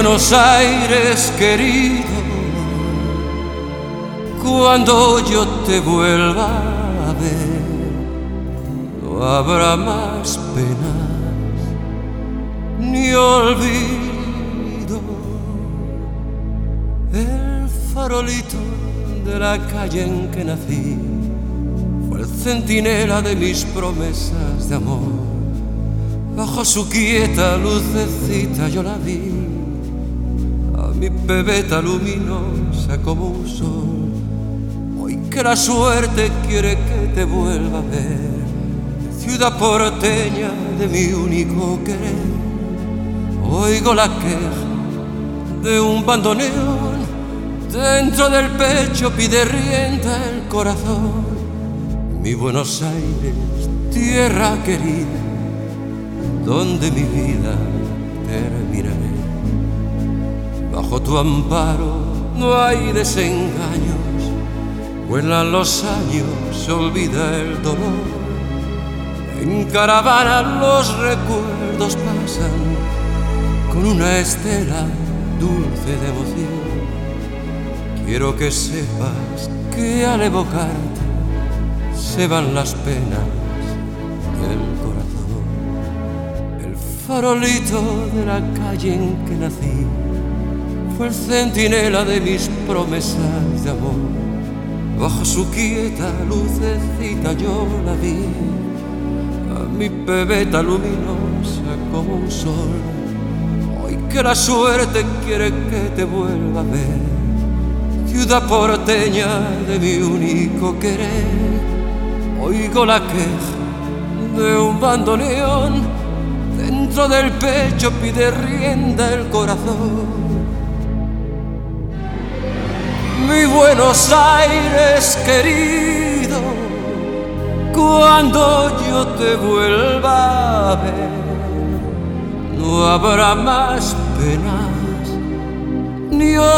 Buenos Aires querido, cuando yo te vuelva a ver, no habrá más penas ni olvido. El farolito de la calle en que nací fue el centinela de mis promesas de amor. Bajo su quieta lucecita yo la vi, a mi pebeta luminosa como un sol. Hoy que la suerte quiere que te vuelva a ver, ciudad porteña de mi único querer, oigo la queja de un bandoneón, dentro del pecho pide rienda el corazón. Mi Buenos Aires, tierra querida, donde mi vida terminaré. Bajo tu amparo no hay desengaños, vuelan los años, se olvida el dolor. En caravana los recuerdos pasan con una estela dulce de emoción. Quiero que sepas que al evocarte se van las penas del corazón. El farolito de la calle en que nací fue el centinela de mis promesas de amor. Bajo su quieta lucecita yo la vi, a mi pebeta luminosa como un sol. Hoy que la suerte quiere que te vuelva a ver, ciudad porteña de mi único querer, oigo la queja de un bandoneón, dentro del pecho pide rienda el corazón. Mi Buenos Aires querido, cuando yo te vuelva a ver, no habrá más penas ni